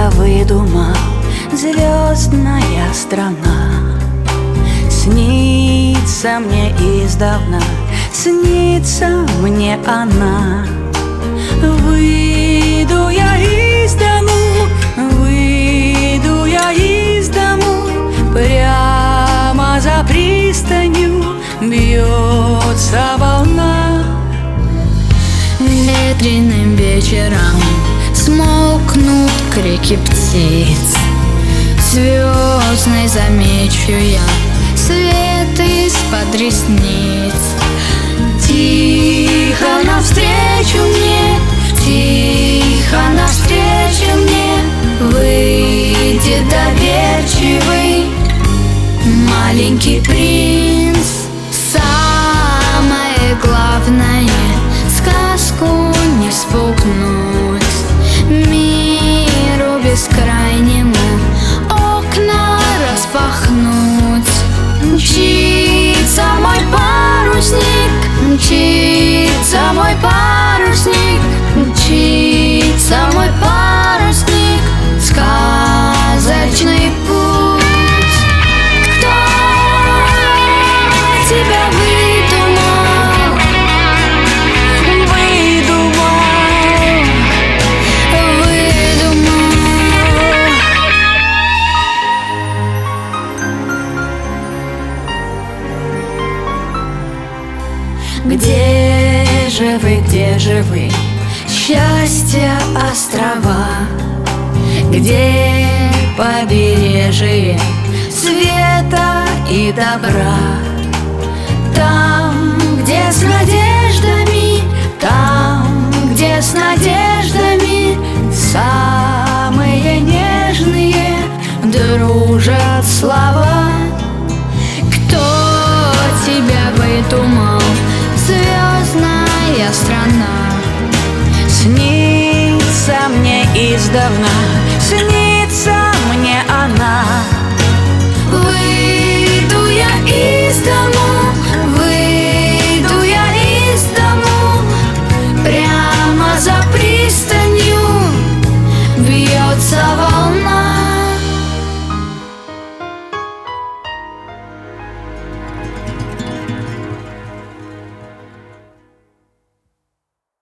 тебя выдумал, звездная страна. Снится мне издавна, снится мне она. Выйду я из дому, выйду я из дому, прямо за пристанью бьется волна. Ветреным вечером смолкнут крики птиц, звездной замечу я свет из-под ресниц. Тихо навстречу мне, тихо навстречу мне выйдет доверчивый маленький принц. Самое главное — сказку не спугнуть, миру бескрайнему окна распахнуть. Мчится мой парусник, мчится мой парусник, мчится мой парусник, сказочный путь. Кто тебя выдумал, выдумал, выдумал? Где же вы, счастья острова? Где побережье света и добра? Там, где с надеждами, там, где с надеждами самые нежные дружат слова. Кто тебя выдумал, звездная страна? Снится мне издавна, снится